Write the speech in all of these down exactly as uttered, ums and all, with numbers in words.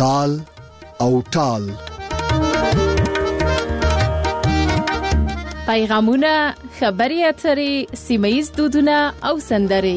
تال او ټال. پیغامونه، خبري اترې، سیمه‌ییز دودونه او سندرې.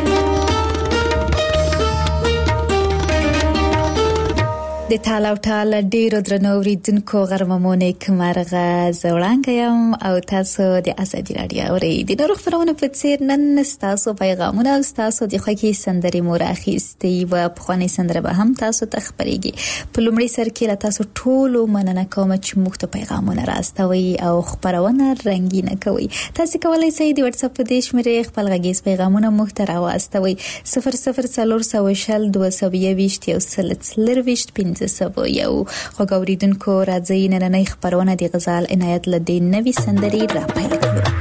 د تالاو ټال ډیرو درنو اوریدونکو غرممونه کمرغه زوړانګ یم او تاسو د ازادي رادیو اوریدونکو د خبرونه په څیر نن تاسو پیغامونه او تاسو د خوږی سندرې مورخیستي و په خاني سندره به هم تاسو ته خبرېږي. په لومړي سر کې تاسو ټول مننه کوم چې موږ ته پیغامونه راستوي او خبرونه رنگینه کوي. تاسو کولای شئ د واتس اپ په دیش مې خپل غږیز پیغامونه موږ ته راوستوي. صفر صفر څلور سوه شل دوه سوه یوویشت یو سل څلرویشت پنځه سبو یو خوګوریدونکو راځي نن نه خبرونه د غزال عنایت لدین نوې سندرې را پیل کړو.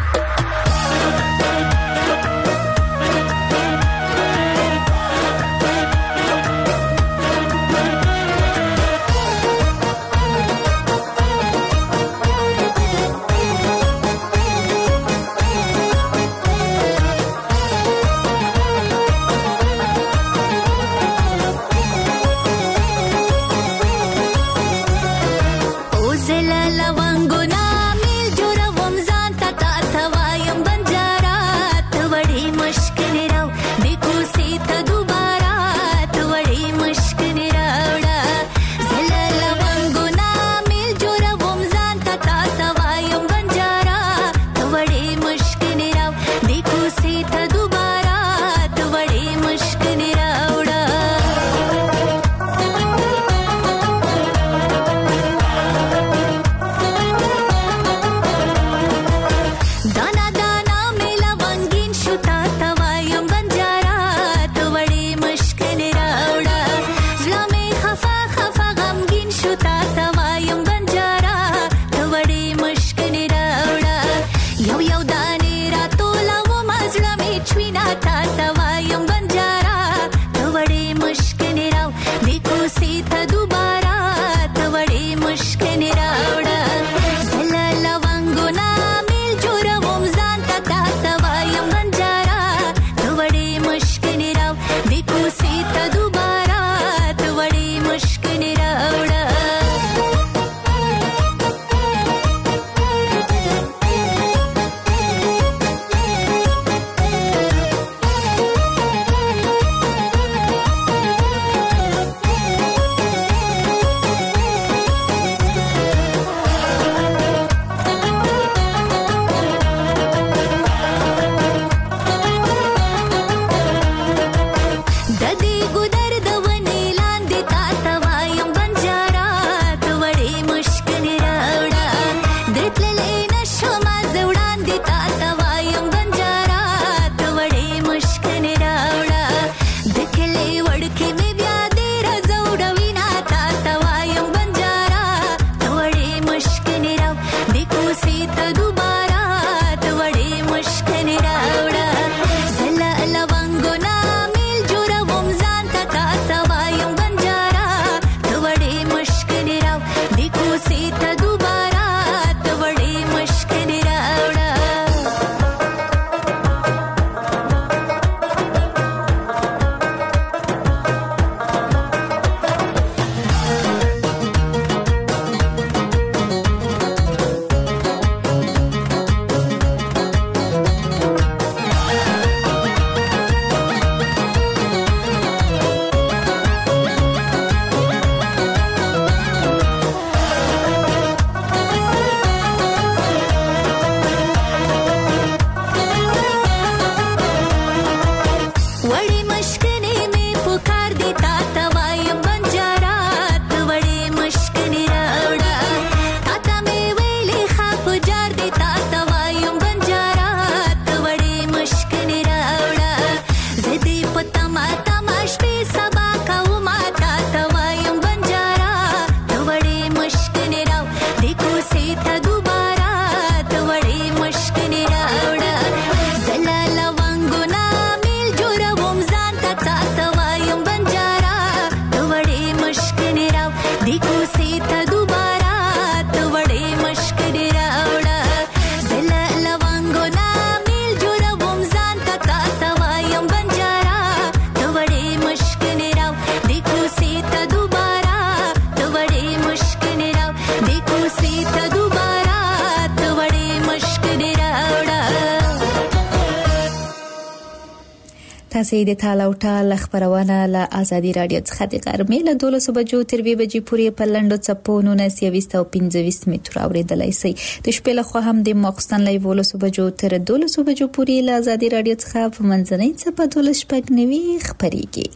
تاسو د تاله او ټال خبرونه له ازادي رادیو څخه د غرمې له دولس بجو تر دوه بجې پورې په لنډو څپو نولس او پنځه متر اوریدلای شئ. د شپې له خوا هم د ماخستن له دولس بجو تر دولس بجو پورې له ازادي رادیو څخه په منځنۍ څپه دولس شپږ نوي خبريږي.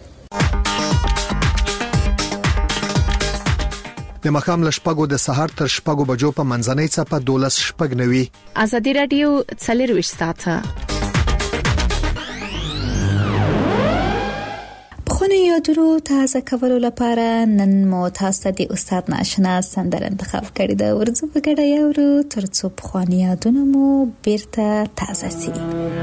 د مخام له شپږو د سهار تر شپږو بجو په منځنۍ څپه دولس شپږ نوي. ازادي رادیو څلرويشت ساعته. خونی یادونو تازه کولو لپاره نن مو تاسو ته د استاد ناشنا سندره انتخاب کړې ده. ورځو په ګډه یو ترڅو په خونی یادونو مو بیرته تازه سي.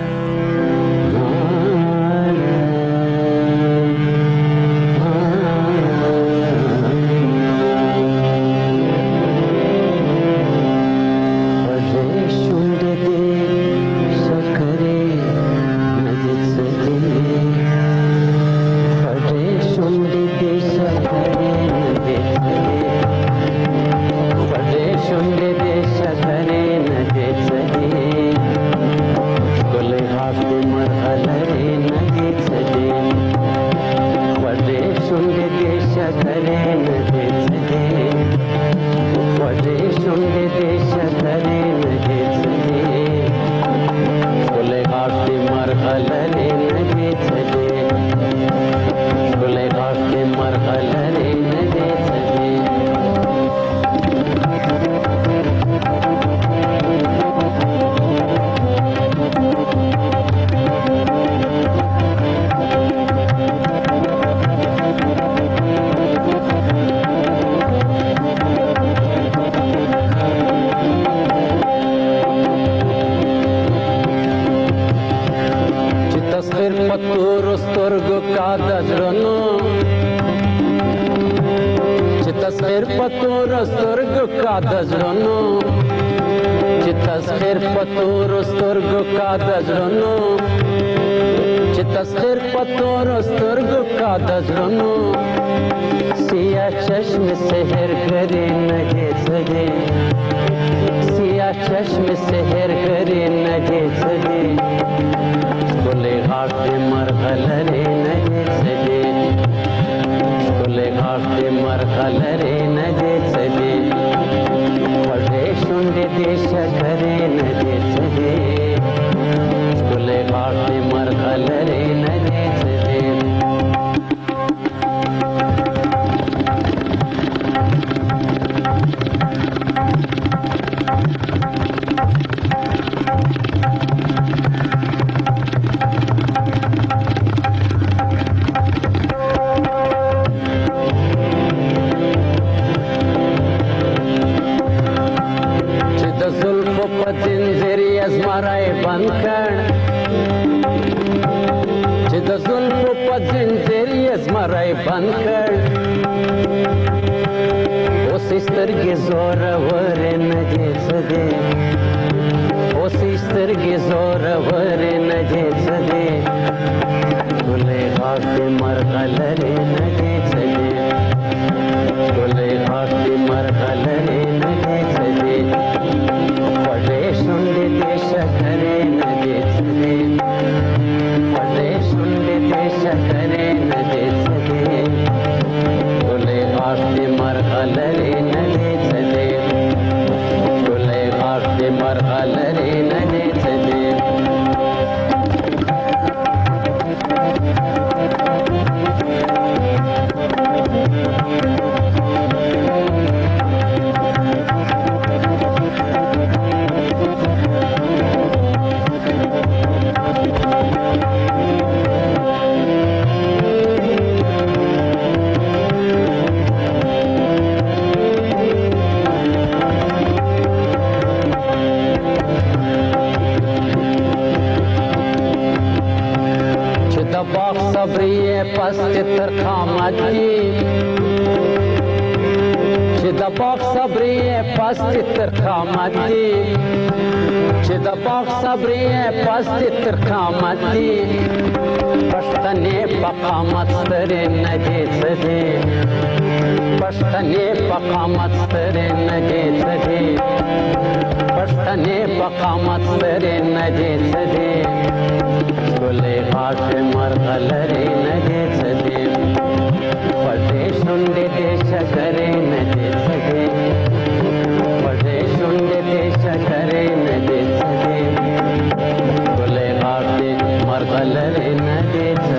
چې د باغ صبرې پاستې تر قامت دي پښتنې پقامت سترې نه دې څه دي پښتنې پقامت سترې نه دې څه دي پښتنې پقامت سترې نه دې څه دي ګلې غاښې مرغلرې نه دې څه دي پټې شونډې دې شکرې نه دې څه دي پټې شونډې دې شکرې نه دې څه دي ګلې غاښې مرغلرې نه دې څه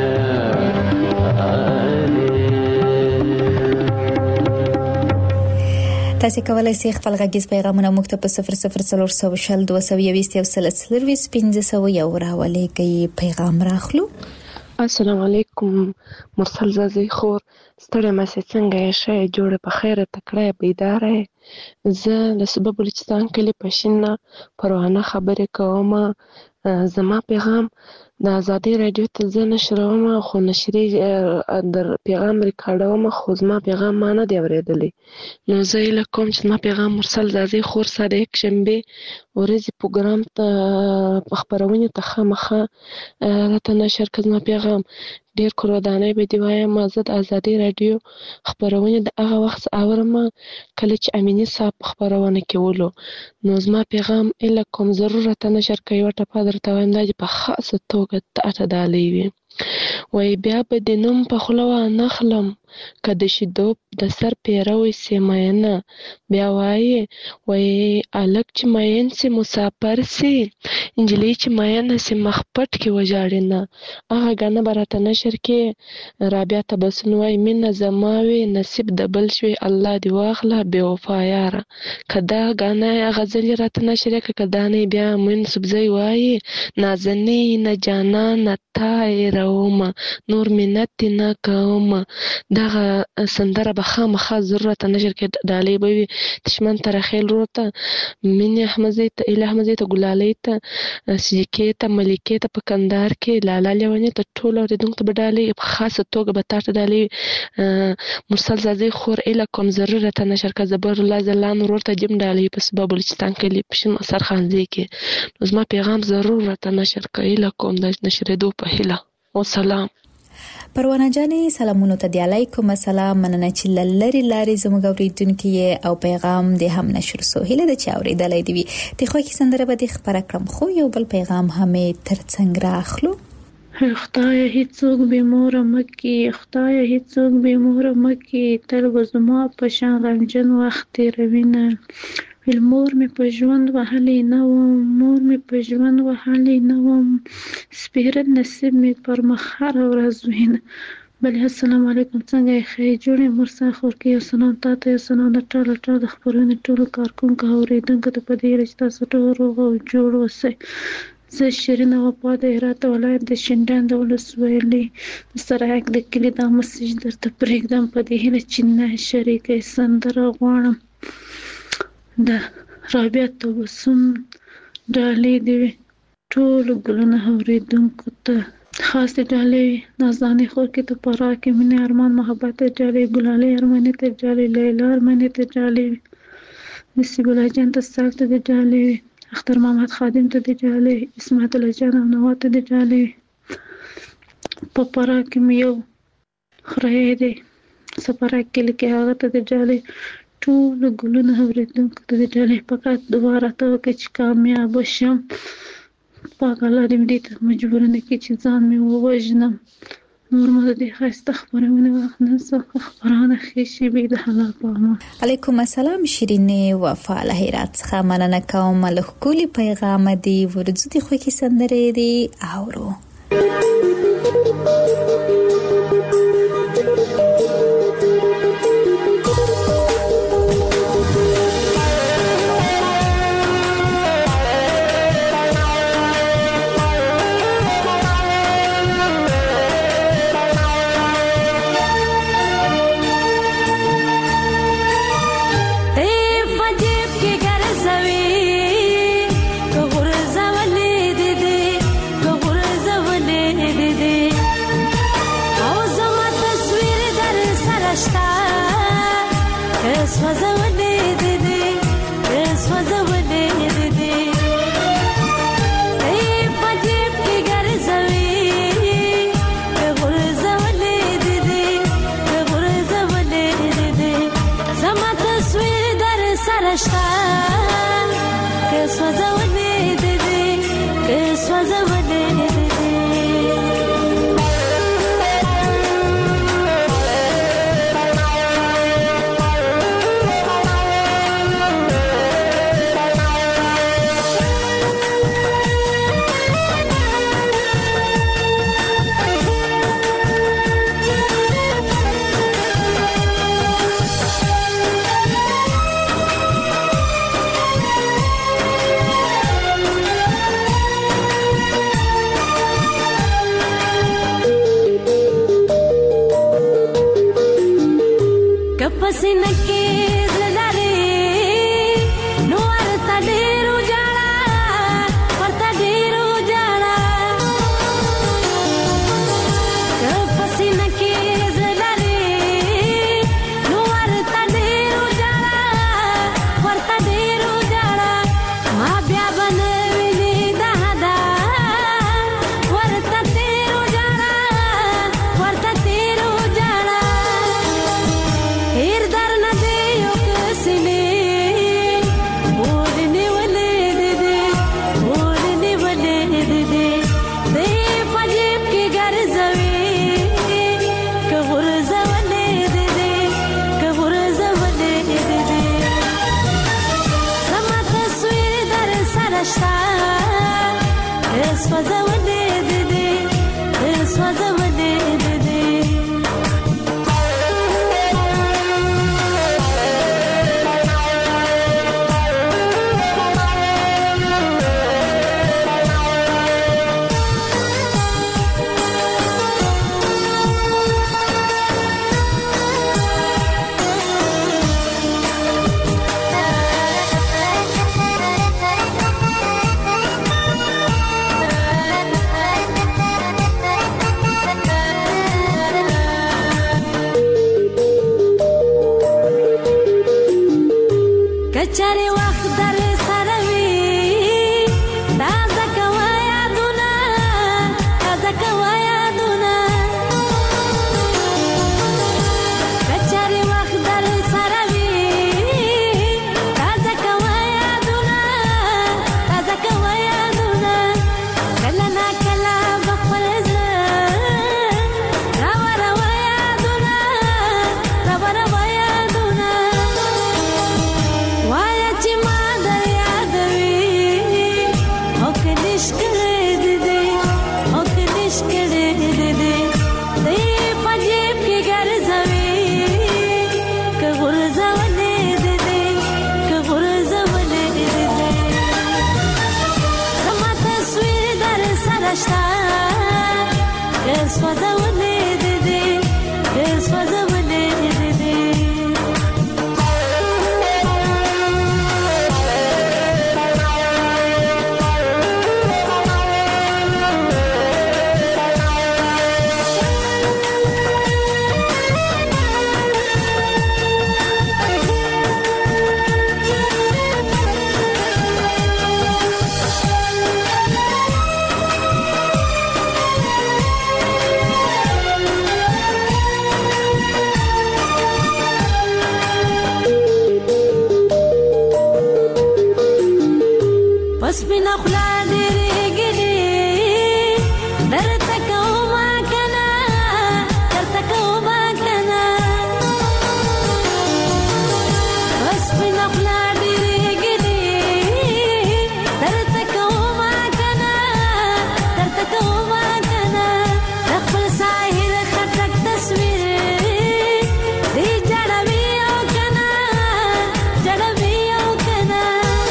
تاسو کولای شئ خپل غږیز پیغامونه موږ ته په صفر صفر څلور سوه شل دوه سوه یوویشت یو سل څلرویشت پنځه سوه یو راولېږئ پیغام راخلو. السلام علیکم مرسل زازی خور ستړی مې څنګه یې ښه جوړه په خیره تکړه بیداره زه د سبب بلوچستان کلی پښینه پروانه خبرې کوم. زما پیغام د ازادي رادیو ته زه نشروم خو نشري در پیغام ریکارډوم خو زما پیغام ما نه دی اورېدلی نو زه هیله کوم چې زما پیغام مرسل زازی خور سره یک شنبې ورځې پروګرام ته خپرونې ته خامخا راته نشر کړه. زما پیغام ډېر کورودانۍ به دې وایم زه د ازادي رادیو خپرونې د هغه وخت اورم کله چې امیني صاحب په خپرونه کې ولو نو زما پیغام هیله کوم ضرور راته نشر کړه. یوه ټپه درته وایم دا چې په خاصه توګه تاته ډالۍ وي وایي بیا به دې نوم په خوله وانخلم که د شیدو د سر پیروی سي مینه بیا وایي وایي هلک چې مین سي مسافر سي نجلۍ چې مینه سي مخ پټ کې وژاړي نه هغه ګانه به راته نشر کې رابعه تبسم وایي مینه زما وي نصیب د بل شوي الله دې واخله بې وفا یاره که دا ګانه غزل یې راته نشر یې که دا نه بیا موین سبزی وایي نازنې نه جانانه تا یې رومه نور منت دې نه کومه دغه سندره به خامخا ضرورت نشر کې ډالۍ به وي دشمن ترخیل روته مینې احمدزۍ ته ایله احمدزۍ ته ګلالۍ ته سجکې ته ملکې ته په کندهار کې لالا لیونۍ ته ټولو اورېدونکو ته به ډالۍ په خاصه توګه به تا ته ډالۍ مرسل زازۍ خور ایله کوم ضرور راته نشر کړه. زبر الله ځلان ورور ته جیم ډالۍ په سبا بلوچستان کلي پښین سرخانځۍ کې نو زما پیغام ضرور راته نشر کړه ایله کوم د نشرېدو په هیله وسلام. پروانه جانې سلامونو ته دی علیکم السلام مننه چې لری لاري زموږ اوریدونکو او پیغام دې هم نشر سو هله د چا اوریدلې دی ته خو کې سندره به دې خبره کړم خو یو بل پیغام هم ترڅنګ راخلو. خدای هیڅوک به مور مکي خدای هیڅوک به مور مکي تل وزما په شان غمجن وخت روینه مور مې په ژوند وهلې نه وم مور مې په ژوند وهلې نه وم سپیره نصیب مې پر مخ هره ورځ وینه. بله السلام علیکم څنګه یې ښه جوړې مرسل خور کې یو سلام تاته یو سلام د ټول ټول د خبرونې ټولو کارکونکو اوریدونکو ته په دې چې تاسو ټول روغ او جوړ اوسئ. زه شیرینه وفا د هرات ولایت د شینډنډ د ولسوالۍ د سرایک د کلي دا مسیج درته پرېږدم په دې هیله چې نه شریکه سندره غواړم د رابعه تبسم ډالۍ دې وي ټولو ګلونه اوریدونکو ته خاص ډالۍ وي نازانې خور کې ته پرا کې مینې ارمان محبت ته ډالۍ ګلالۍ ارماني ته ډالۍ لیلا ارماني ته ډالۍ وي نصیب الله جان ته سال ته ډالۍ وي اختر محمد خادم ته ډالۍ اسمت الله جان او نوا ته ډالۍ په پرا کې مې یو خره دی سپرا کې لکه هغه ته ډالۍ ټول ګلونه اوریدونکو ته ډالۍ فقط دوباره ته وکړه چې کامیاب شم پاک الله دې دې ته مجبور نه کړي چې ځان مې ووژنم نور مو دې ښایسته خبرونه نن څه خبرونه ښې شېبې د حلال په امان. علیکم السلام شیرینې وفا له هرات څخه مننه کوم له ښکلي پیغام دې ورځو دې خوږې سندرې دې اورو. دے پسینه کې زلارې نو ورته ډېرو جاړه ورته ډېرو جاړه که پسینه کې زلارې نو ورته ډېرو جاړه ورته ډېرو جاړه ما بیا به نه وینې دا ده ورته تېرو جاړه ورته تېرو جاړه هېر درنه دې یو کسلې اور نیولې دې دې اور نیولې دې دې دې په جیب کې ګرځوي که غورځولې دې دې که غورځولې دې دې زما تصویر در سره شته که سوځولې دې دې که سوځولې دې دې کچاري وخت در سره وي تازه کوه یادونه تازه کوه یادونه کچاري وخت در سره وي تازه کوه یادونه تازه کوه یادونه کله نا کله به خپل زړه راوروه یادونه راوروه یادونه وایا چې ما در یادوي او که نش کړې دې دې او که نش کړې دې دې دې په جیب کې ګرځوي که غورځولې دې دې که غورځولې دې دې زما تصویر در سره شته که سوځولې دې دې که سوځولې دې دې پس بنا خلا ډېرې ګلې درته کومه کنه درته کومه کنه پس بنا خلا ډېرې ګلې درته کومه کنه درته کومه کنه د خپل ساحل خټک تصویر دې جړوي او کنه جړوي او کنه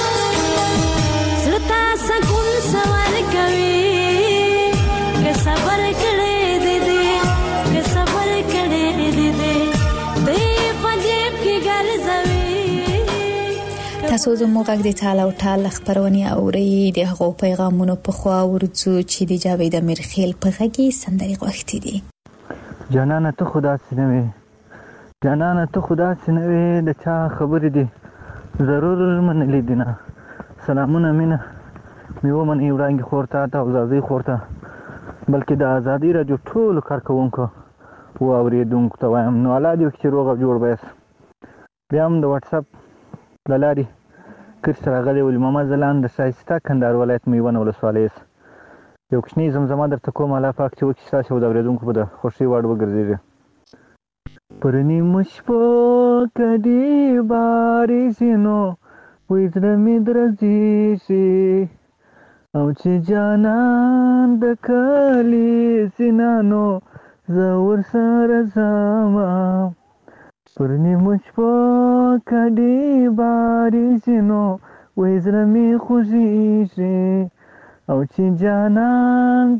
سړتا سکون سوال کوي که صبر کړې دې دې که صبر کړې دې دې دې په جیب کې ګرځوي تاسو زموږ غږ د ټال او ټال خبرونه اوري د هغو پیغامونو په خوا ورڅو چې د جاوید امیرخیل په غږی سندري غوښتي دي جانانه ته خدا سينوي جانانه ته خدا سينوي د چا خبرې دي ضرور من لیدنه سلامونه مینه میو من ایوړانګي خورته تا او زازي خورته بلکې د ازادي راډیو ټول کارکونکو او اوریدونکو ته وایم نو الاده چې روغ جوړ بیس بیا هم د واتس اپ لاري کړ سره غلي ول محمد زلان د شایسته کندهار ولایت میوان ولسوالۍ یو کښنی زمزمه درته کوم الله پاک چې وکړي تاسو د اوریدونکو په د خوشي وړ وګرځي پرنی مشپو کدی باري سينو وې زړه مې درځي شي او چې جانان د کلی سینانو زور سره زما پرنی مشپو کدی باري سينو وې زړه مې خوشي شي او چې جانان د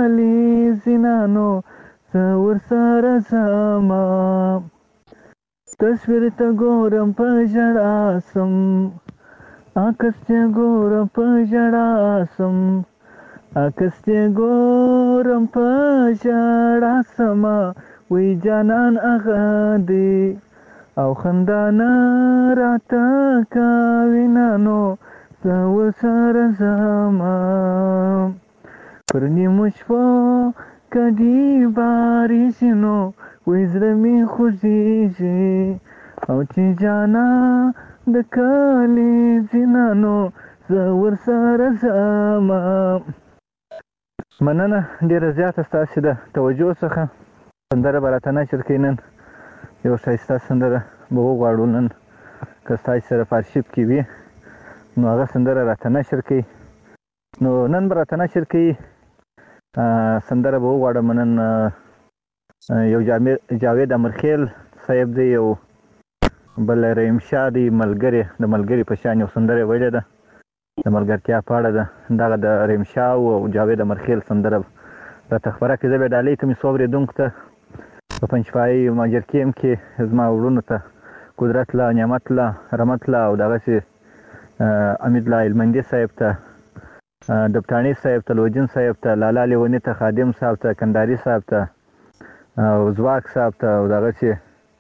کلی سینانو زور سره زما تصویر ته ګورم په ژړا سم عکس ته ګورم په ژړا سم عکس ته ګورم په ژړا سم وی جانان هغه دی او خندا نه راته کوي نو زه ورسره ځمه پر نیمو شپو کدی بارېږي نو وی زړه مې خوږېږي او چې جانا د کلي ځینه نو زه ورسره ځمه. مننه ډېره زیاته ستاسې د توجه څخه. سندره به راته نشر کوي نن یو ښایسته سندره به وغواړو نن که ستاسې سره په ارشیف کې وي نو هغه سندره راته نشر کوي. نو نن به راته نشر کوي سندره به وغواړم نن یو جاوید امرخیل صاحب دی یو بل رحیم شاه دی ملګري د ملګري په شان یو سندره ویلې ده د ملګرتیا په اړه ده. دغه د رحیم شاه او جاوید امرخیل سندره راته خپره کړي. زه به ډالۍ کوم څو اورېدونکو ته په پنجپایي ماجرکیم کې زما وروڼو ته قدرت الله نعمت الله رحمت الله او دغسې امید الله هلمندي صاحب ته دبټاني صاحب ته لوجین صاحب ته لالا لیوني ته خادم صاحب ته کنداري صاحب ته او زواک صاحب ته او دغسې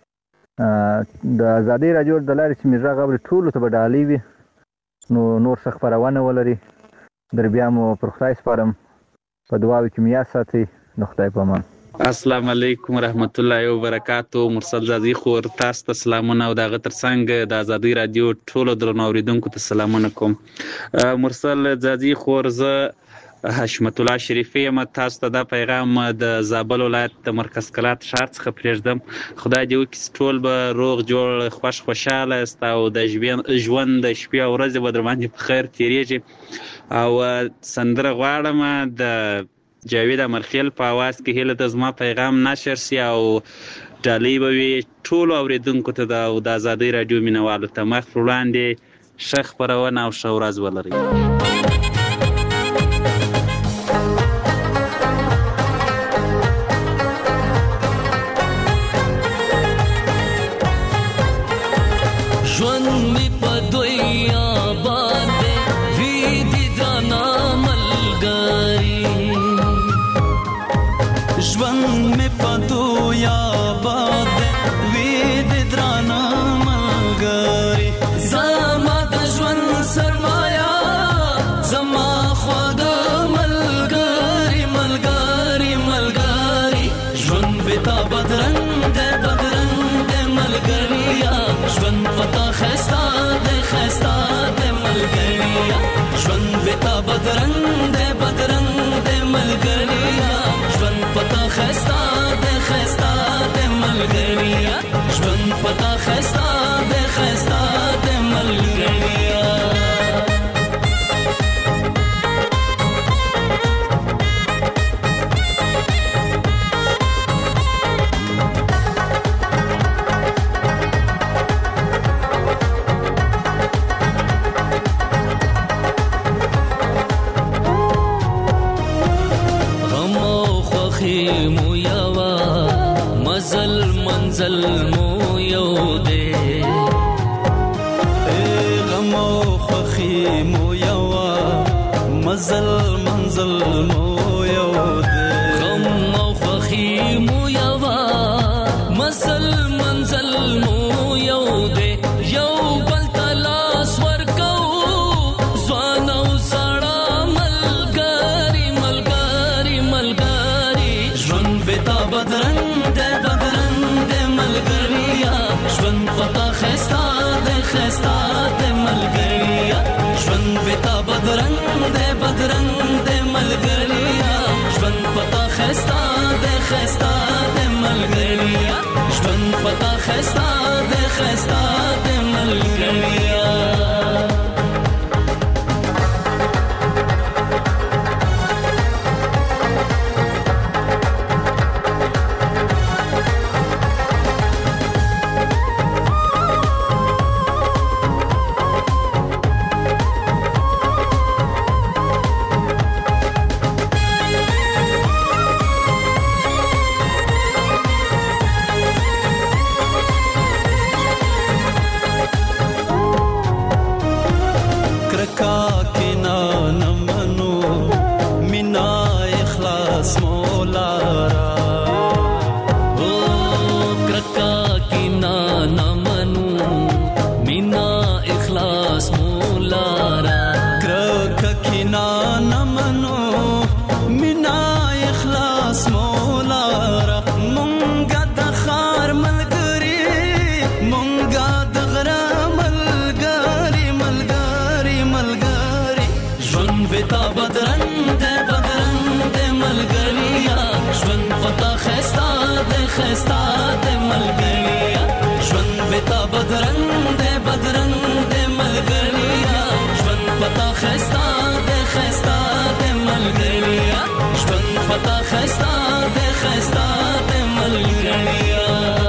د ازادۍ راډیو د لارې چې مې غږ اوري ټولو ته به ډالۍ وي نو نور څه خپرونه ولري. در بیا مو پر خدای سپارم په دعاوو کې مې یاد ساتئ. د خدای په امان. السلام علیکم ورحمت الله وبرکاتو. مرسل زازي خور تاسو ته سلامونه او دغه ترڅنګ د ازادۍ رادیو ټولو درنو اوریدونکو ته سلامونه کوم. مرسل زازي خور زه حشمت الله شریفی یم. تاسو ته دا پیغام د زابل ولایت د مرکز کلات ښار څخه پرېږدم. خدای دې وکړي ټول به روغ جوړ خوش خوشحاله یاست او د ژوند د شپې او ورځې به در باندې په خیر تېرېږي. او سندره غواړم د جاوید امرخیل په اواز کې هیله ده زما پیغام نشر سي او ډالۍ به وي ټولو اورېدونکو ته او د ازادۍ راډیو مینهوالو ته. مخ پر وړاندې ښه خپرونه او ښه ورځ ولرئ. ژوند مې په دوی آباد دی وي دي درانه ملګري ژوند مې په دوی آباد دی وي دي درانه ملګري زما د ژوند سرمایه زما خواږه ملګري ملګري ملګري ژوند بې تا بدرنګ دی بدرنګ دی ملګريه ژوند پتا خستا دے خستا دے ملګریا ژوند بتا بدرنګ دے بدرنګ دے ملګریا ژوند پتا خستا دے خستا دے ملګریا ژوند پتا خستا دے خستا دے ملګریا مو یوا مزل منزل مو یو دے غم او خوخی مو یوا مزل منزل مو یو دے غم او خوخی مو یوا مزل منزل مو یو دے یو بل تلاس ورکو ځوان او سړا ملګری ملګری ملګری ژوند بتا بدرنګ دے بدرنګ دے ملګریا ژوند پتا خستا دے خستا دے ملګریا ژوند بتا بدرنګ دے بدرنګ دے ملګریا ژوند پتا خستا دے خستا دے ملګریا ژوند پتا خستا دے خستا دے ملګریا خستا د خستا د ملګریا ژوند بتا بدرنګ د بدرنګ د ملګریا ژوند پتا خستا د خستا د ملګریا ژوند پتا خستا د خستا د ملګریا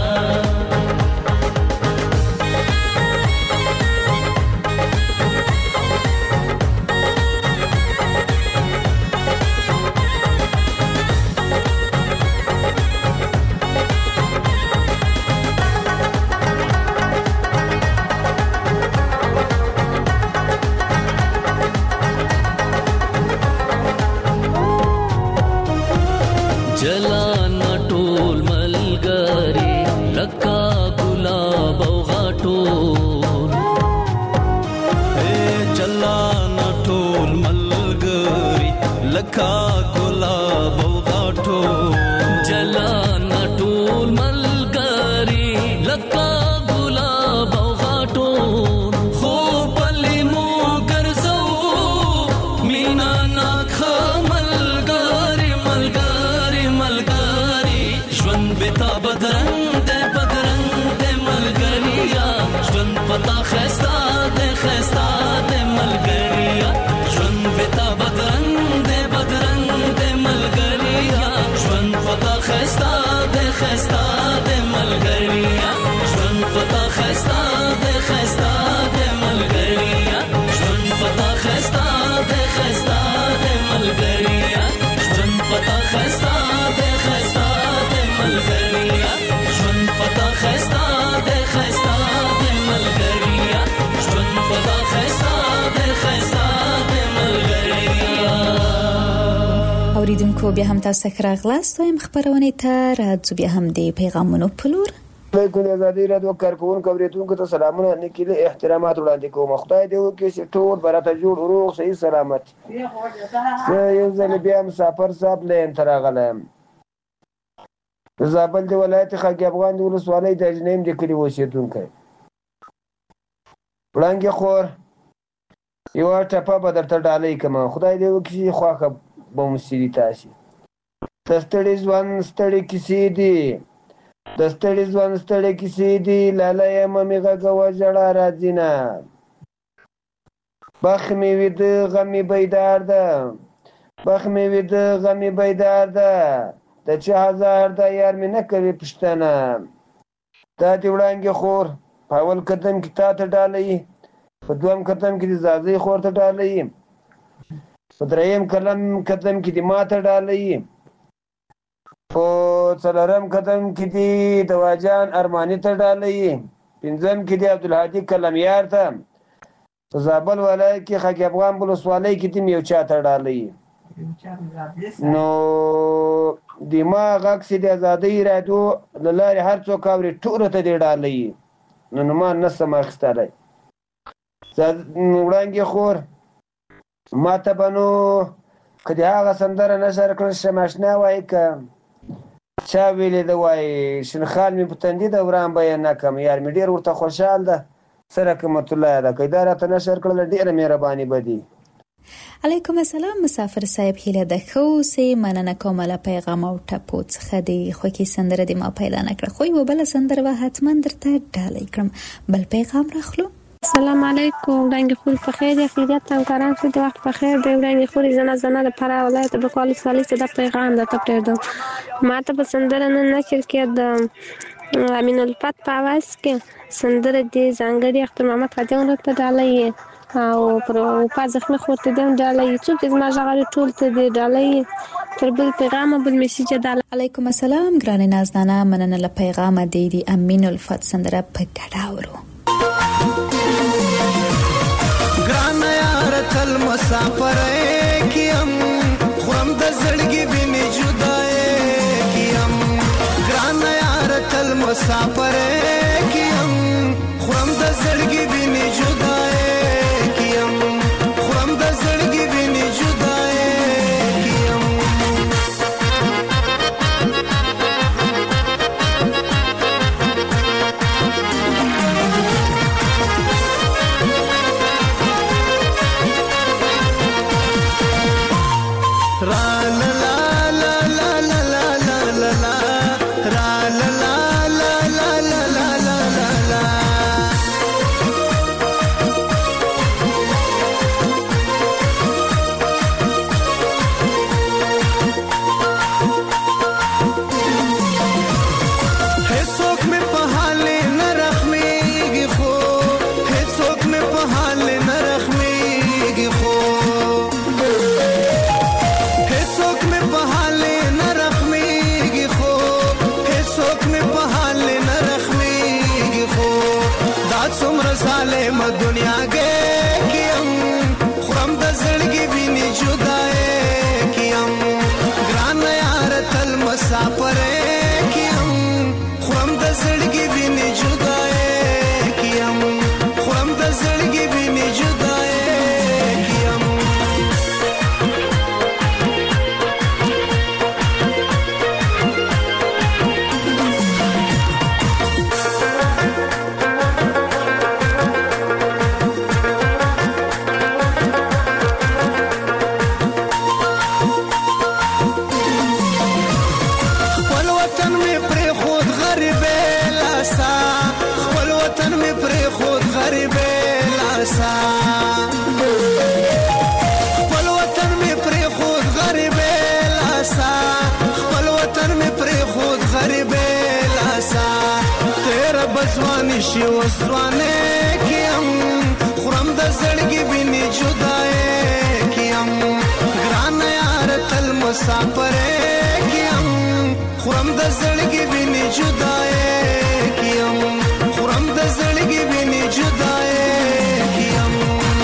जलाना टोल मलगरी लका गुलाब او غاټول اے जलाना टोल मलगरी लका गुलाब او غاټول जलाना टोल मलगरी लका गुलाब او غاټول خو پلی مو ګرځو مینا نا خملګری ملګری ملګری ژوند بتا بدرنګ د بدرنګ د ملګریا ژوند پتا خستا د خستا د ملګریا ژوند بتا بدرنګ د بدرنګ د ملګریا ژوند پتا خستا د خستا د ملګریا ژوند پتا خستا د خستا د ملګریا ژوند پتا خستا د خستا د ملګریا ژوند پتا خستا د خستا د ملګریا ژوند پتا خستا د خستا د ملګریا ژوند پتا خستا د خستا د ملګریا. اوریدونکو بیا هم تاسو ته راغلاست وایم خبرونه ته راځو بیا هم د پیغامونو په لور. علیکم ازادي رادیو کارکون کوریدونکو ته سلامونه نکلي احترامات وړاندې کوم. خدای دې وکړي چې ټول برته جوړ روغ صحیح سلامت. زه یو ځل بیا مسافر صاحب لین تر راغلم. د زابل د ولایت خاک افغان د ولسوالۍ د اجنیم د کلي اوسېدونکی وړانګې خور یوه ټپه به درته ډالۍ کړم. خدای دې وکړي خوښه به مو سي تاسې. د ستړي ژوند ستړي کیسې دي د ستړي ژوند ستړي کیسې دي لاله یمه مې غږوه ژړا راځي نه بخ مې ویده غم مې بیدار ده بخ مې ویده غم مې بیدار ده د چه هزار ده یار مې نه کوي پوښتنه دا دې وړانګې خور په اول قدم کې تا ته ډالۍ په دویم قدم کې د زازۍ خور ته ډالۍ په دریم قدم قدم کې د ما ته ډالۍ په څلورم قدم کې دی د واجان ارماني ته ډالۍ پنځم کې دی عبدالهادي کلمیار ته په زابل ولایت کې خاک افغان ولسوالۍ کې دی یو چا ته ډالۍ نو د ما غږ چې د ازادۍ راډیو له لارې هر څوک اوري ټولو ته دی ډالۍ نو نو ما نه سم اخیستلی وړانګې خور ما ته به نو که د هغه سندره نشر کړل شم اشنا وایي که چا ویلې ده وایي شنخال مې په تندي ده وران به یې نه کړم یار مې ډېر ورته خوشحال ده څه رقمت الله ده که دا راته نشر کړله ډېره مهرباني به دي. علیکم السلام مسافر صاحب هیله ده ښه اوسئ مننه کوم له پیغام او ټپو څخه د خوږې سندره دې ما پیدا نه کړه خو یوه بله سندره به حتما درته ډالۍ کړم. بل پیغام راخلو. السلام علیکم وړانګې خورې په خیر یې خیریت همکاران ښه د وخت په خیر دی. وړانګې خورې زنه زنه د فراه ولایت بکوال ولسوالۍ څخه دا پیغام درته پرېږدم. ما ته په سندره نن نشر کې د امین الفت په اواز کې سندره دې ځانګړي اختر محمد خادم ورته ډالۍ او پر په زخمي خورته دې ډالۍ څوک چې زما ژغوري ټول ته دې ډالۍ تر بل پیغام بل میسیج ډالۍ. علیکم السلام ګرانې نازنانه مننه له پیغام دې دې امین الفت سندره په ګډا ورو. ګران یار تل مسافر کیم خرم د زړګي بني جدای کیم ګران یار تل مسافر کیم خرم د زړګي بني جدای کیم خرم د زړګي بني جدای کیم را لا لا لا لا لا لا لا څومره ظالم دنیا کې کیم خورم د زړګي ویني جدای کیم ګران یار تل مسافر کیم خورم د زړګي ویني جدای کیم خورم د زړګي ویني جدای کیم خپل وطن می پرې خود غریب لاسا خپل وطن می پرې خود غریب لاسا تیرا بزوانی شي وسوانه کیم خورم د زړګي ویني جدای کیم ګران یار تل مسافر کیم خورم د زړګي ویني جدای کیم خورم د زړګي ویني جدای کیم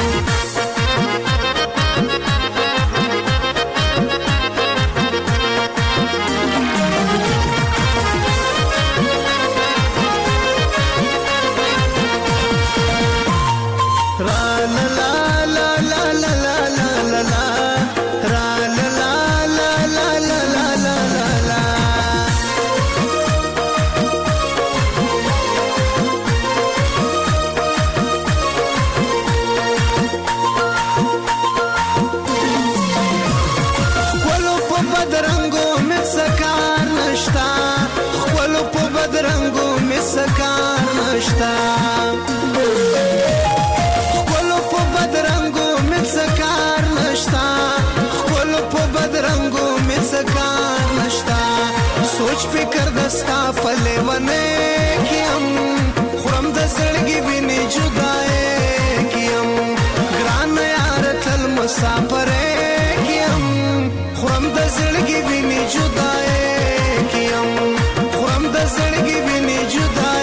خپلو په بدرنګو مې څه کار نشتا خپلو په بدرنګو مې څه کار نشتا سوچ فکر دستا په لیونې کیم خورم د زړګي ویني جدای کیم ګران یار تل مسافر کیم خورم د زړګي ویني جدای کیم خورم د زړګي ویني جدای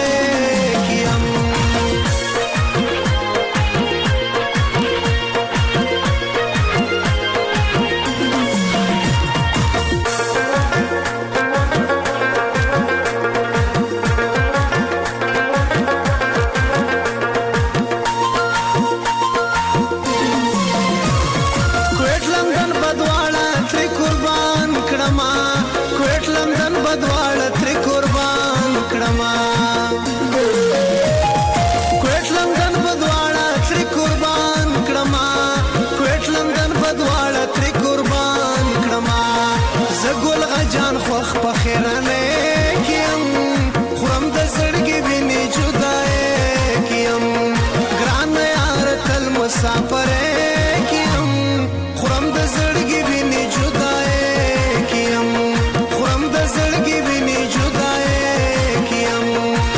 جان خوخ په خیرانه کیم خورم د زړګي ویني جدای کیم ګران یار تل مسافر کیم خورم د زړګي ویني جدای کیم خورم د زړګي ویني جدای کیم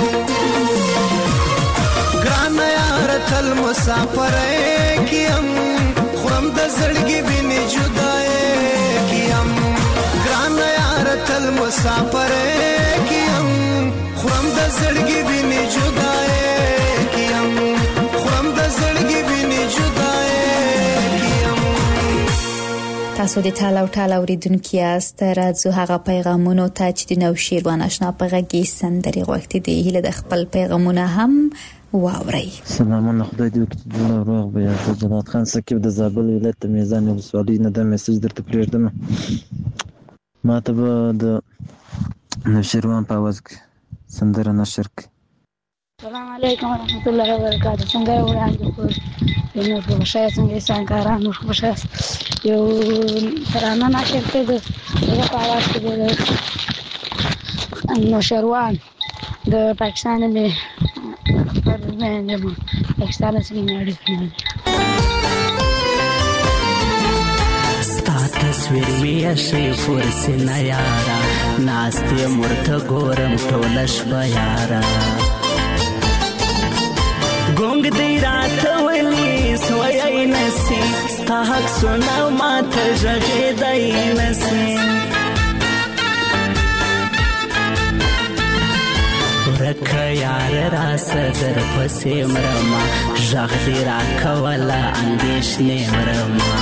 ګران یار تل مسافر کیم خورم د زړګي ویني جدای کیم ګران یار تل مسافر کیم خورم د زړګي ویني جدای کیم خورم د زړګي ویني جدای کیم تاسو د ټاله او ټاله اوریدونکو یاست راځو هغه پیغامونو ته چې د نو شیروان آشنا په غږی سندري غوښتي دي هله د خپل پیغامونه هم واوري. سلامونه خدای دې وکړي د روغ بیا جلات خان سکیب د زابل ولایت میزان ولسوالۍ نه د میسج درته پریږدم ما ته به د نوشیروان په आवाज کې سندره نشر کړي. السلام علیکم ورحمت الله وبرکاته. څنګه وړاندې کوم نو په شای څنګه څنګه نو په شای یو ترانه نشر کړي د په आवाज کې د نوشیروان د پاکستان مې پر مې نه پاکستان سره نه اړیکې تصویر می شي فرسنه یارا ناستې مرته ګورم ټولش بیارا ګونګ دی راته ولي سوي نسي ستا حق سنا ماته ژغې دی نسي ورکه یار را صدر پسې مرما ژغ دې را کوله اندېښنې مرما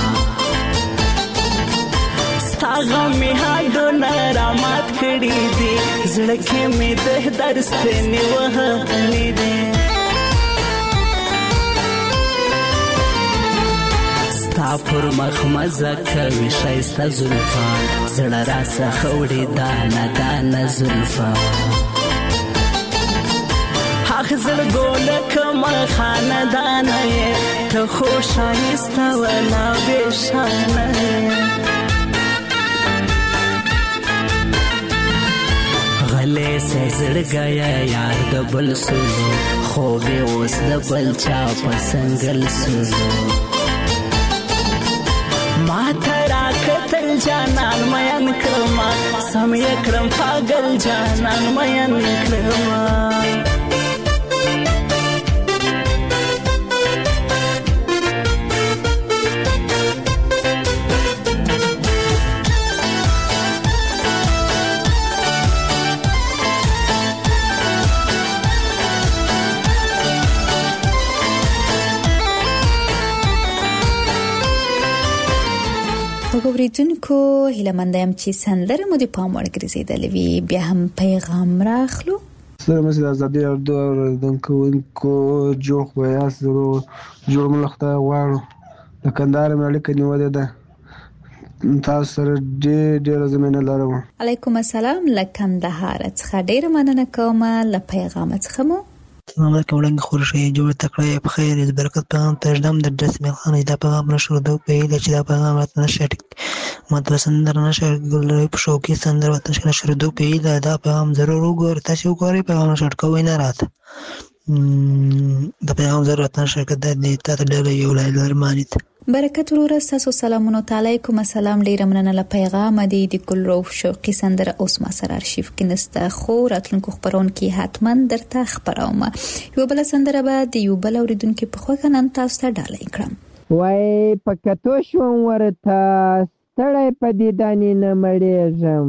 ستا غم مې هډونه رامات کړي دي زړه کې مې د درد ستنې وهلې دي ستا پر مخ مزه کوي ښایسته زلفان زړه راڅخه وړي دانه دانه زلفان هغ زړګو لکه خاندانه یې ته خو ښایسته ولا بېشانه یې غلی سې زړګیه یار د بل سولو خوب یې اوس د بل چا په سنګل سولو ما ته راکتل جانان مین کړما سم یې کړم پاگل جانان مین کړما اوریدونکو هیله مند یم چې سندره مو د پام وړ ګرځېدلې وي بیا هم پیغام راخلو سره مې د ازادي راډیو اوریدونکو جوړ خو یاست ضرور جوړ ملخته غواړو د کندهار مې اړیکه نیولې ده تاسو سره ډېر ډېره زمینه لرم علیکم السلام له کندهار څخه ډېره مننه کوم له پیغام څخه مو السلام علیکم وړاندې خورشي جوړ تکړه په خیر د برکت پیغام تجدم د درس مې خانې دا پیغام نشو د په اله چې دا پیغام راته نشه ماته سندر نشه ګلې په شوکي سندر وته نشه د په اله دا پیغام ضرور وګور تاسو وګورئ پیغام نشه کوی نه راته د پیغام ضرورت نشه کده دې ته ډېر یو لای لرمانیت برکت وروره تاسو سلامونه علیکم السلام ډیر مننه له پیغام دی د ګل روح شوقي سندره اوس ما سره ارشیف کې نسته خو راتلونکو خبرون کې حتما درته خبروم یو بل سندره به د یو بل اوریدونکو په خوښه نن تاسو ته ډالۍ کړم وای پکتو شوم ورته ستړی په دې دانې نه مړېږم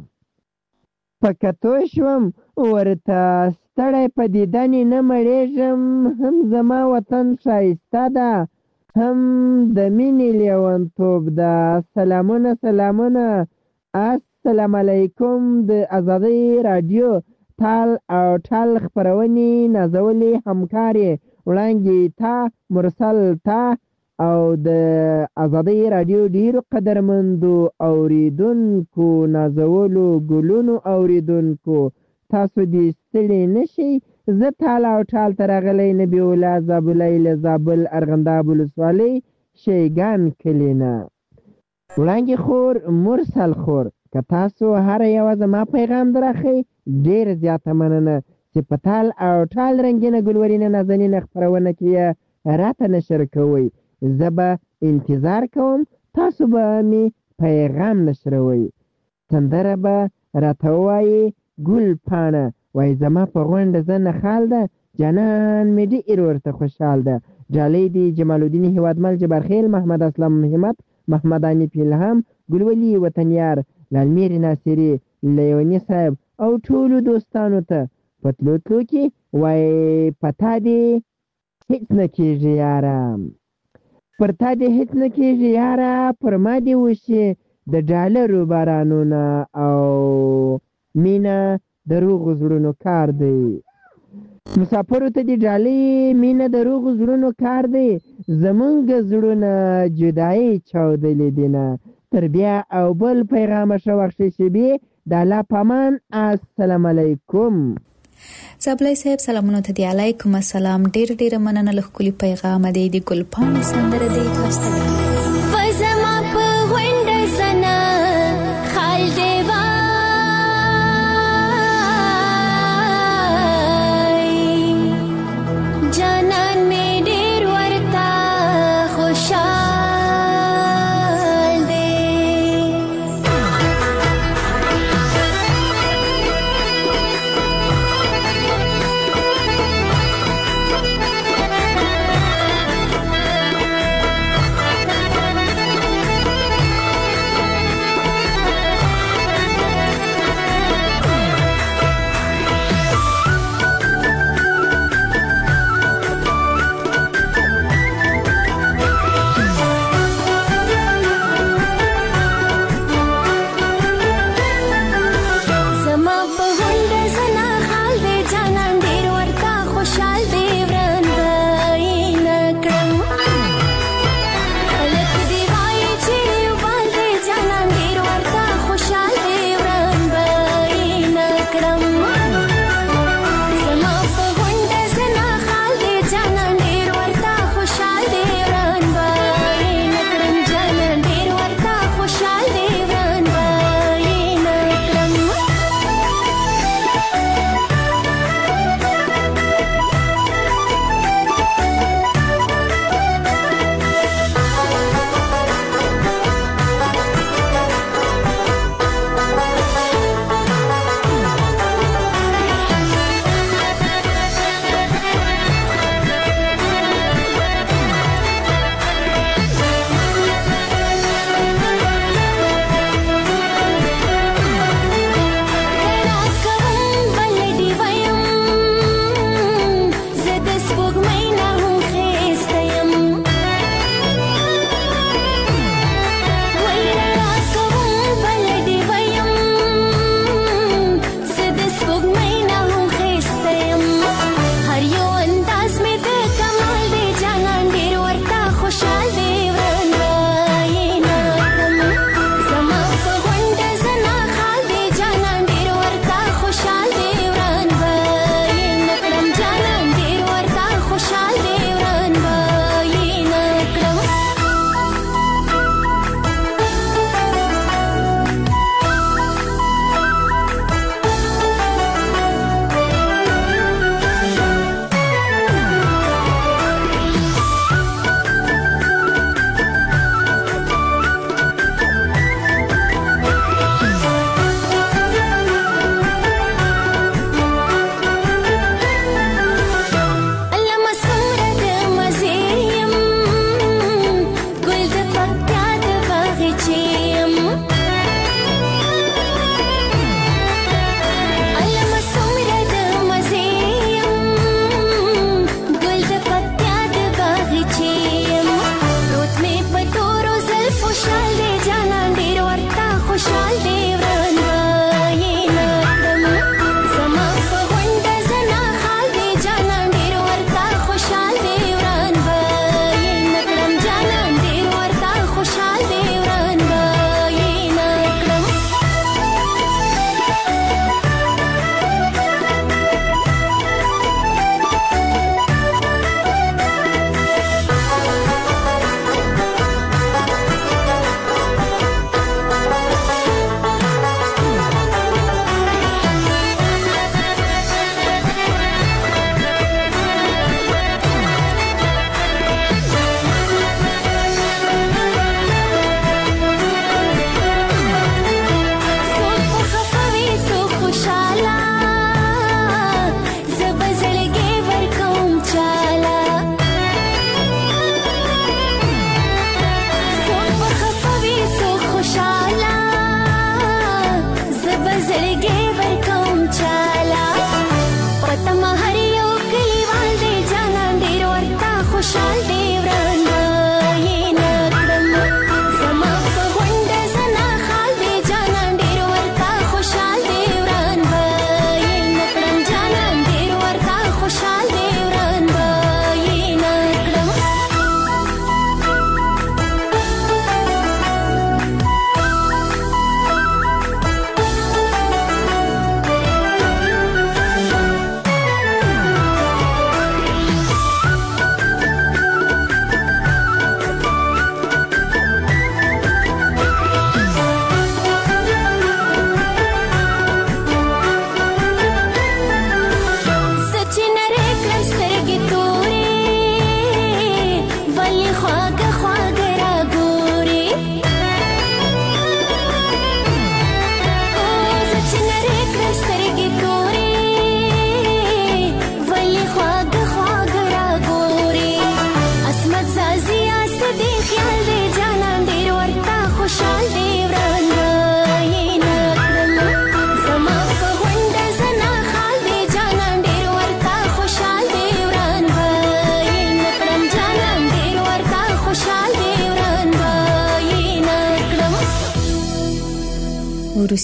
پکتو شوم ورته ستړی په دې دانې نه مړېږم هم زما وطن ښایسته ده هم د مینې لیونتوب ده سلامونه سلامونه السلام علیکم د ازادي رادیو ټال او ټال خبرونې نازولې همکارې وړاندې تا مرسل تا او د ازادي رادیو ډیرو قدرمندو اوریدونکو نازولو ګلونو اوریدونکو تاسو دې ستړي نشئ زه ټال او ټال ته راغلی نبي الله زابلی له زابل ارغنداب ولسوالۍ شیګان کلي نه وړاندې خور مرسل خور که تاسو هر یوه زما پیغام دراخئ ډېر زیاته مننه چې په ټال او ټال رنګینه ګلورینه نازنینه خپرونه کې یې راته نشر کوئ زه به انتظار کوم تاسو به مې پیغام نشروئ سندره به راته ووایي ګل پاڼه وای زما په غونډه زه نخال ده جانان مې ډېر ورته خوشحال ده جالۍ دي جمال الدین هیوادمل جبارخیل محمد اسلام همت محمد انیف الهام ګلولي وطنیار لالمیر ناصري لیونی صاحب او ټولو دوستانو ته په تلو تلو کې وای پتا دې هیڅ نه کېږي یاره پر تا دې هیڅ نه کېږي یاره پر ما دې وشي د ډالرو بارانونه او مینه د روغ زړونو کار دی مسافرو ته دې ډالۍ مینه د روغ زړونو کار دی زمونږ زړونه جدایي چاودلې دینه تر بیا او بل پیغام ښه وخت شبي د الله پامان السلام علیکم زابلای صاحب سلامونه ته دی علیکم السلام ډیر ډیر مننه له خولي پیغام دی د ګلپان سندره دی تاسو فزما په وینډ سنا خال دیوا جانان می ډیر ورتا خوشال دی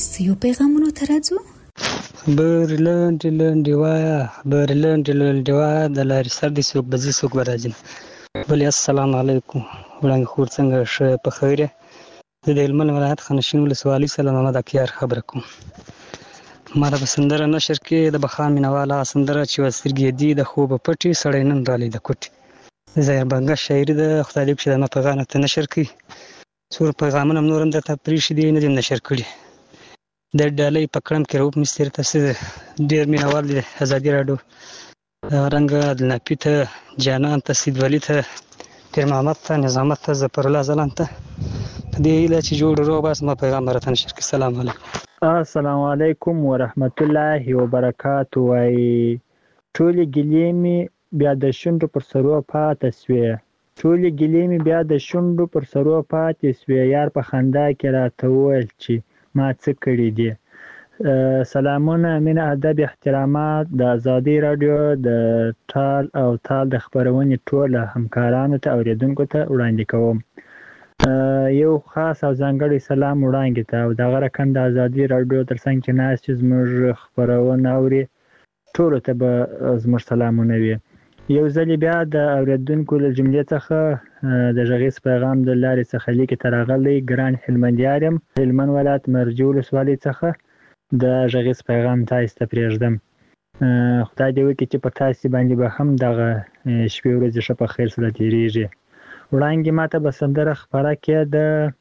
وروستیو پیغامونو ته راځو. خبرې لنډې لنډې وایه خبرې لنډې لنډې وایه د لارې سر دې څوک به ځي څوک به راځي. بلې السلام علیکم وړانګې خور څنګه ښه په خیر یې؟ زه د هلمند ولایت خانشین ولسوالۍ سلام محمد اکیار خبره کوم. ما د به سندره نشر کې د بخا مینهوال هغه سندره چې وه سترګې دي د خوبه پټې سړی نن رالی د کوټې د ظاهر بنګه شاعري ده. خدای دې وکړي چې دا ما پیغام ته نشر کړي. څومره پیغامونه هم نور هم درته پرېښي دي نه دي نشر کړي. د ډالۍ په کړم کې رؤف مستري ته ډېر مینهوال دی ازادي راډیو رنګه عدلناپي ته جانان ته سیدولي ته پیر محمد ته نظامت ته ظفرالله ځلان ته په دې هیله چې جوړ روغ بس ما پیغام به راته نشر کړي. سلام علیکم. السلام علیکم ورحمت الله وبرکاتو. وایي ټولې ګیلې مې بیا د شونډو پر سرو پاتې سوې ټولې ګیلې مې بیا د شونډو پر سرو پاتې سوې یار په خندا کې راته وویل چې ما څه کړي دي. سلامونه مینه ادب احترامات د ازادي راډیو د ټال او تال د خپرونې ټول همکارانو ته اوریدونکو ته وړاندې کوم. یو خاص او ځانګړی سلام وړاندې ته او دغه رقم د ازادي راډیو تر څنګ چې ناست چې زموږ خپرونه اوري ټولو ته به زموږ سلامونه وي. یو ځل بیا د اوریدونکو له جملې څخه د غږیز پیغام د لارې څخه لیکې ته راغلی ګران هلمندیار یم هلمند ولایت مرجو ولسوالۍ څخه د غږیز پیغام تاسو ته پرېږدم. خدای دې وکړي چې په تاسو باندې به هم دغه شپې ورځې ښه په خیر سره تېرېږي. وړاندې ماته به سندره خپره کې د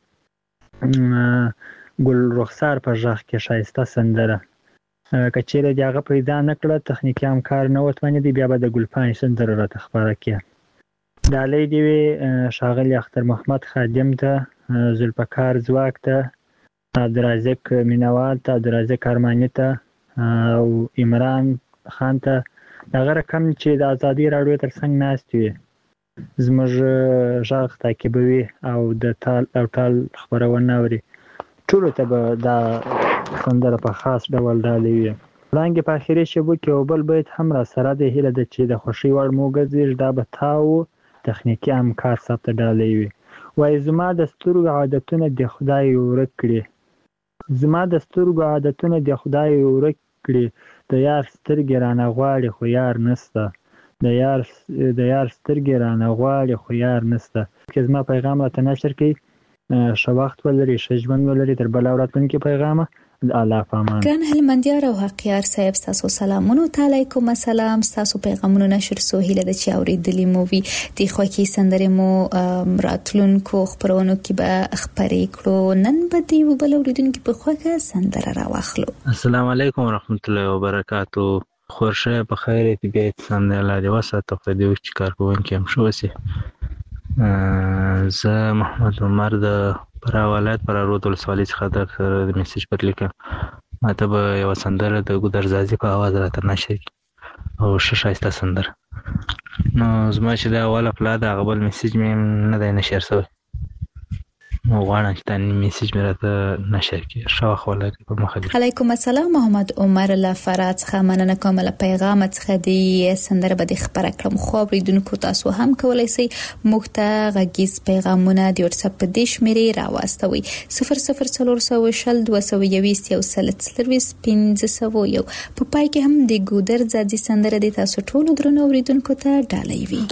ګل رخسار په غږ کې ښایسته سندره که چیرې د هغه پیدا نه کړه تخنیکي همکار نه وتوانېدی بیا به د ګلپاڼې سندره راته خپره کې. ډالۍ دې وي ښاغلي اختر محمد خادم ته ذوالفقار ځواک ته عبدالرازق مینوال ته عبدالرازق ارماني ته او عمران خان ته دغه رقم چې د ازادي راډیو تر څنګ ناست وي زموږ غږ تعقیبوي او د تال او ټال خپرونه اوري ټولو ته به دا سندره په خاص ډول ډالۍ وي. وړاندې په اخري شیبو کې یو بل بیت هم را سره دی هیله ده چې د خوښۍ وړ مو وګرځېږي دا به تا و تخنیکي همکار صاحب ته ډالۍ وي. وایي زما د سترګو عادتونه د خدای ورک کړي زما د سترګو عادتونه د خدای ورک کړي د یار سترګې رانه غواړي خو یار نسته د یار د یار سترګې رانه غواړي خو یار نسته. که زما پیغام راته نشر کړي ښه وخت ولري ښه ژوند ولري تر بله راتلونکي پیغامه د الله په امان. ګران هلمندیار او حقیار صاحب ستاسو سلامونه ته علیکم السلام. ستاسو پیغامونه نشر سو هیله ده چې اوریدلي مو وي د خوښي سندرې مو راتلونکو خپرونو کې به خپرې کړو. نن به د یو بل اوریدونکي په خوښه سندره راواخلو. السلام علیکم ورحمت الله وبرکاتو. خورشه په خیر طبیعت سم نه لري وساته خو دې چې کارکوونکي هم شو وسی. زه محمد عمر د فراه ولایت فراه رود ولسوالۍ څخه د میسج پر لیکم. ماته به یوه سندره د ګودرزازي په اواز راته نشر کړي او ښه ښایسته سندره. نو زما چې دا اوله پلا ده هغه بل میسج مې نه دی نشر شوی نو غواړم چې دا میسج مې راته نشر کړي. ښه وخت ولرئ په مخه. علیکم السلام محمد عمر له فراه څخه مننه کوم له پیغام څخه د سندره به د خبره کړم خو اوریدونکو تاسو هم کولای شئ موږ ته غږیز پیغامونه د واتس اپ په دې شمیرې راواستوئ صفر صفر څلور سوه شل دوه سوه یویشت یو سل څلرویشت پنځه سوه یو. په پای کې هم د ګودرزادي سندره د تاسو ټولو درنو اوریدونکو ته ډالۍ وي.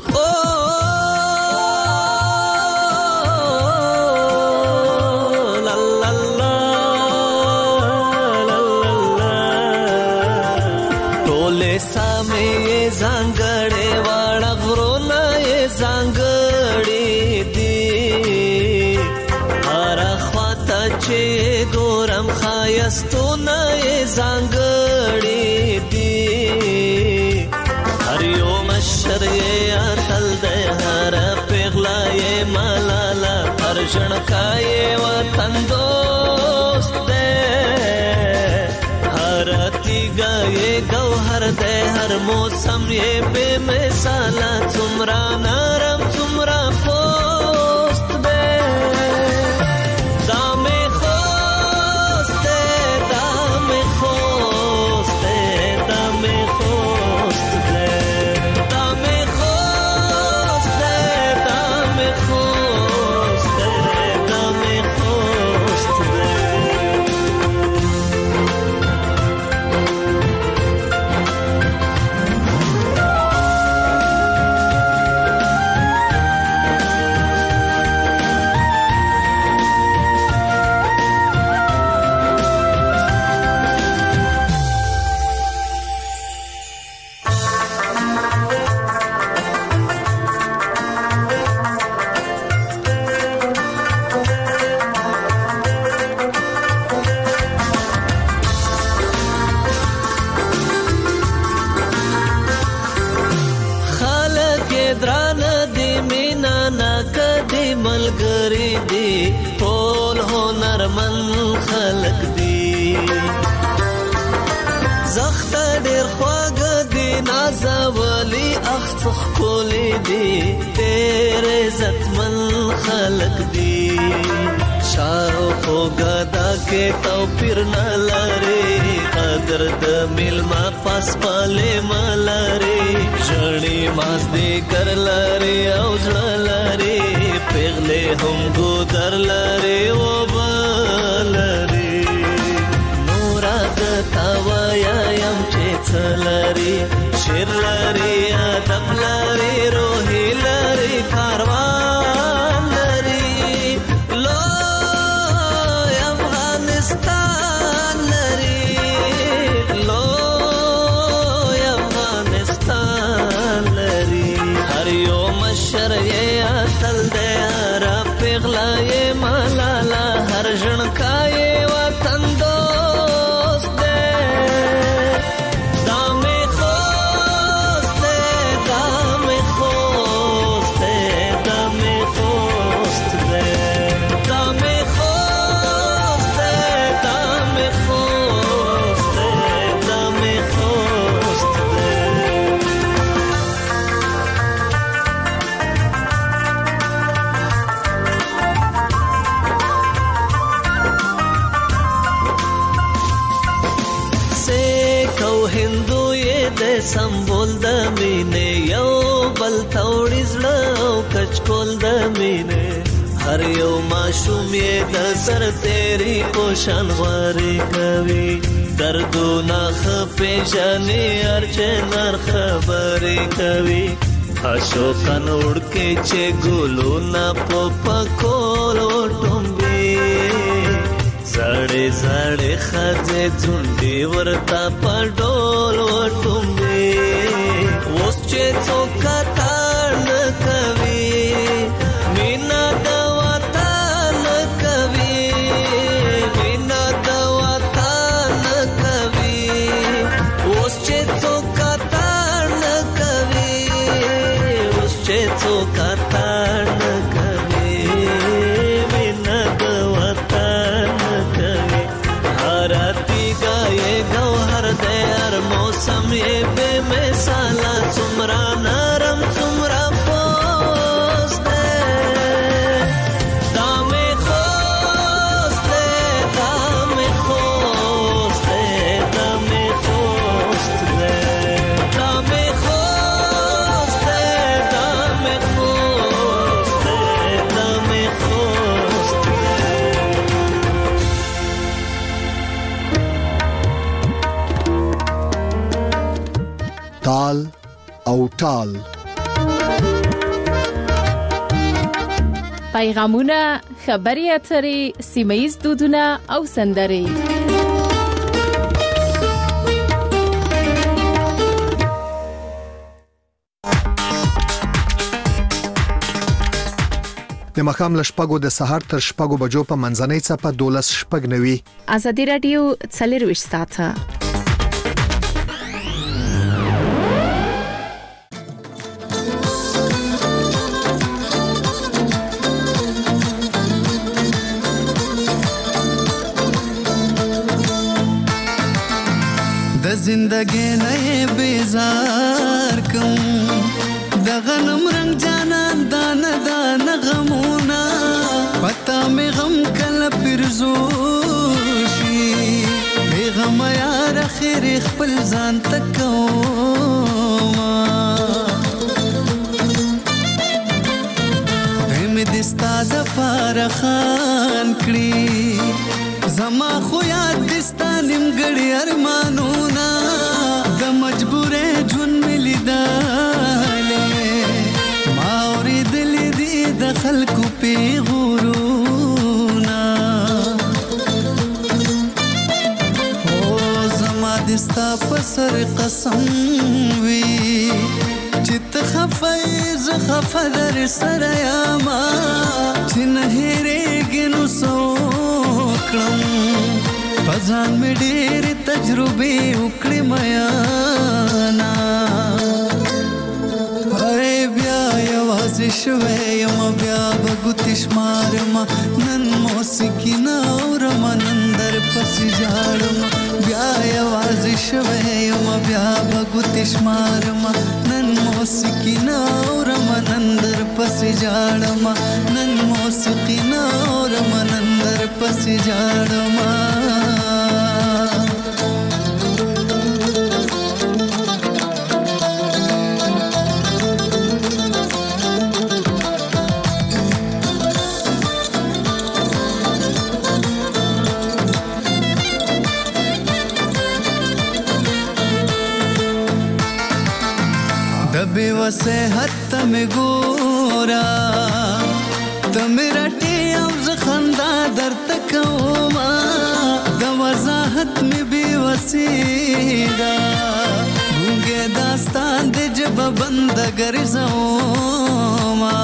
سامې زنګړې واړه غرونه یې زنګړې دي هر خواته چې ګورم ښایستونه یې زنګړې دي هر یو مشر یې اتل دی هر پیغله یې ملاله هر ژړکا یې وطن دوست دی هر تیګه یې ګوهر دی هر موسم یې بې مثاله څومره نرم څومره پوست دی دا مې خوست دی دا مې خوست دی دا مې خوست دی دا مې خوست دی دا مې خوست دی دا مې خوست دی نازولی اخ خخولی دی تیر عزتمن خلق دی شاو خوگا دا کے تو پھر نہ لارے قدر د ملما پاس پالے مالارے جڑی ماس دے کر لارے او جڑا لارے پیغلے ہم گودر لارے او بالارے نورا گتا وایا یم چه لارے شیر لارے ادب لارے روحی لارے کاروان لارے سمبول د مینې یو بل توړي زړه او کچکول د مینې هر یو ماشوم یې د سر تیری پوشان واري کوي دردونه خپېژنې ارجنار خبرې کوي اشوکن وړکې چې ګلونه په پکول وټومبي زړې زړې خځې ځونډې ورته په ډول وټومبي اوس چې څوک کار نه کوي مینا د وطن کوي مینا د وطن کوي اوس چې څوک کار نه کوي اوس چې څوک کار نه کوي مینا د وطن کوي هرتی گائے گوهر دے ہر موسم یہ بے مثالا څومره نرم څومره پوست دے دامے خوست دے دامے خوست دے دامے خوست دے دامے خوست دے دامے خوست دے دامے خوست تال او ټال پیغامونه خبري اترې سیمه‌یز دودونه او سندرې د مخام لشپګو د سهار تر شپګو بجو په منځنۍ چپه دولس شپګ نوي ازادي رادیو څلرويشت ساعته زندگی نه بیزار کوم د غنم رنگ جانان دان دان غمونا پتا می غم کله پرزوشي می غم یار خیر خپل ځان تکوما هم دستا ز پار خان کړي زما خو یاد دستا نیمګړی ارمانونه د مجبورې جون ملي داله ما اوریدل دي د خلکو په غورونا او زما دستا په سر قسم وی چې خفایز خفدر سره یاما چې نه هېرېږي نو سوکړم پځان مې ډېرې تجربې وکړې میانا هرې بیا یوازې شوی یم بیا به ګوتې شمارم نن موسیقي نه اورم نن در پسې ژاړم بیا یوازې شوی یم بیا به ګوتې شمارمه نن موسیقي نه اورمه نن در پسې جاړمه نن موسیقي نه اورمه نن در پسې جاړمه صحت ته مې ګوره ته مې رټې او زه خندا درته کومه د وضاحت مې بې وسې ده ګونګی داستان د ژبه بنده ګرځومه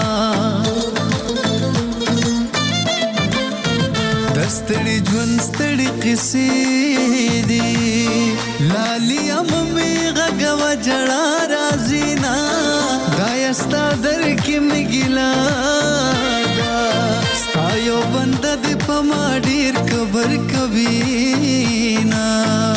د ستړي ژوند ستړي قصې دي لالیه مې غږوه ژړا راځي نه ستا در کې مې ګیله ده ستا یو بنده دې په ما ډېر کبر کوي نه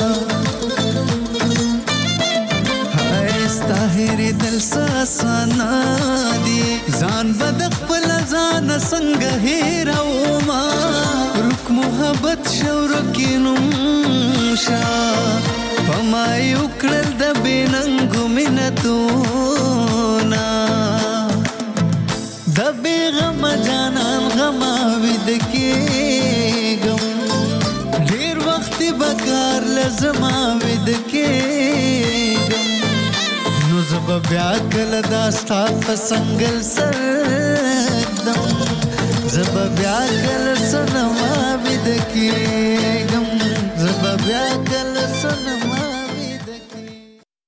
هی ستا هېرېدل څه اسانه دي ځان به د خپله ځانه څنګه هېرومه روک محبت شورکې نوم شه په ما یې وکړل د بې ننګو منتونه د بې غمه جانان غمه ویده کېږم ډېر وختې به کار له زما ویده کېږم نو زه به بیا کله دا ستا په څنګل سر ږدم زه به بیا کله صنما ویده کېږم زه به بیا